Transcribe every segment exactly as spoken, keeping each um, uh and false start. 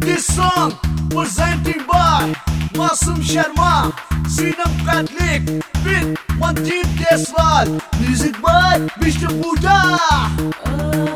This song presented by Masum Sharma, Sinam Catholic with Manjeet Deswal. Music by Mister Buddha.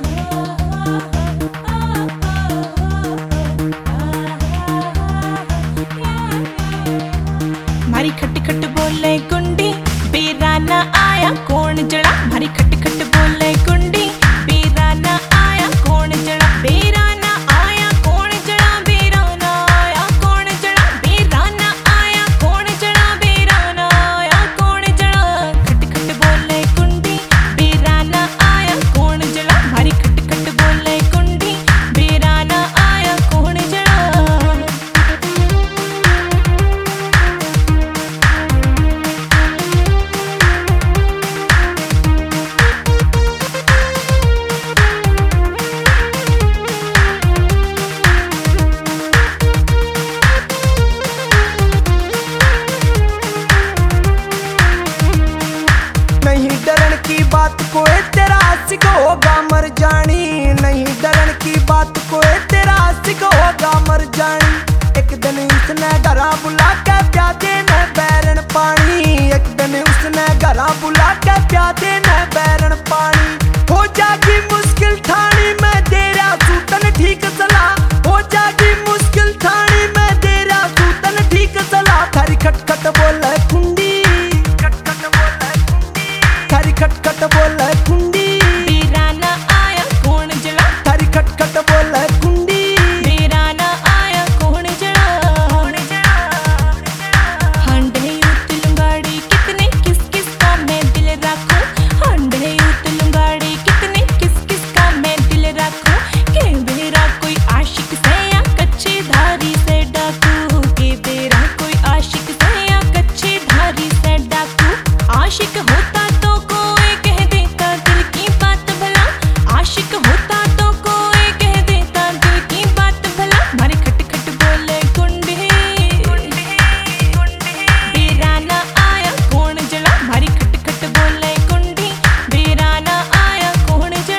मारी खट खट बोले कुंडी बेराना आया कौन जड़ा। मारी खट खट बोले कुंडी बेराना आया कौन जड़ा। बेराना आया कौन जड़ा। बेराना आया कौन जड़ा। बेराना आया कौन जड़ा। बेराना आया कौन जड़ा। खट खट बोले कुंडी बेराना आया कौन जड़ा। मारी खट खट बोले कुंडी बेराना आया कौन जड़ा। नहीं डरन की बात कोई तेरा आशिक होगा मर जानी। नहीं डरन की बात कोई तेरा आशिक होगा मर जानी। एक दिन उसने घरा बुला के प्या देना बैरन पानी। एक दिन उसने घरा बुला के प्या देना बैरन पानी। हो जागी मुश्किल ठानी मैं तेरा सूतन ठीक सलाह। हो जागी मुश्किल ठानी मैं तेरा सूतन ठीक सलाह। थारी खटखट बोले कुंडी थारी खटखट बोले कुंडी बेराना आया कौन जड़ा। थारी खटखट बोले कुंडी बेराना आया कौन जड़ा। हंडे यूत लुंगाड़ी कितने किस किस का मैं दिल रखूं। हंडे यूत लुंगाड़ी कितने किस किस का मैं दिल रखूं। के बेरा कोई आशिक से या कच्चे धारी से डाकू। के बेरा कोई आशिक से या कच्चे धारी से डाकू। आशिक होता तो कोई कह देता दिल की बात भला। आशिक होता तो कोई कह देता दिल की बात भला। मारे खट खट बोले कुंडी बेराना आया कौन जड़ा। मारी खट खट बोले कुंडी बेराना आया कौन जड़ा।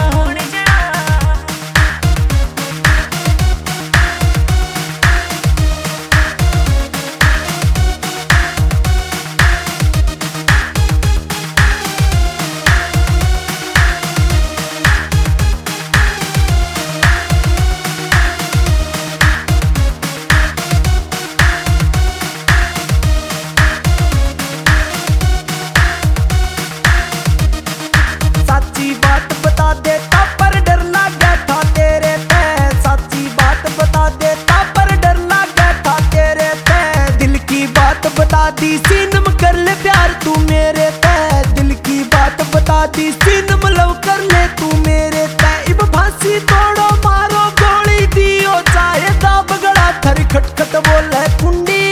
साची बात बता देता पर डर लगा था तेरे पे। साची बात बता देता पर डर लगा था तेरे पे। दिल की बात बता दी सीनम कर ले प्यार तू मेरे पे। दिल की बात बता दी सीनम लव कर ले तू मेरे पे। इब फांसी तोड़ो मारो गोली दियो चाहे दाब गड़ा। थारी खटखट बोले कुंडी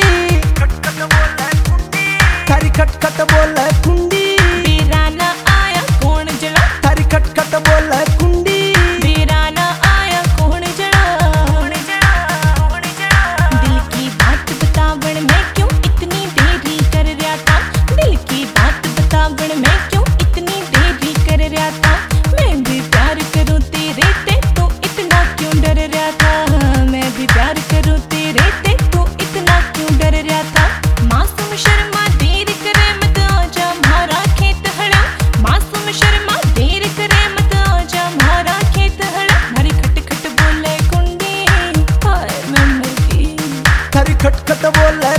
थारी खटखट बोले कुंडी बेराना आया कौन जड़ा। थारी खटखट बोले कुंडी बेराना आया कौन जड़ा। दिल की बात बतावन मैं क्यों इतनी देरी कर रहा था। दिल की बात बतावन मैं क्यों इतनी देरी कर रहा था। मैं भी प्यार करूं तेरे ते तू इतना क्यों डर रहा था। मैं भी प्यार करूं तेरे ते तू इतना क्यों डर रहा था। मासूम शर्मा देर करे मत आजा हमारा खेत हड़ा। मासूम शर्मा देर करे मत आजा हमारा खेत हड़ा। हरी खट खट बोले कुंडी हाय मैं मर गई। थारी खटखट बोले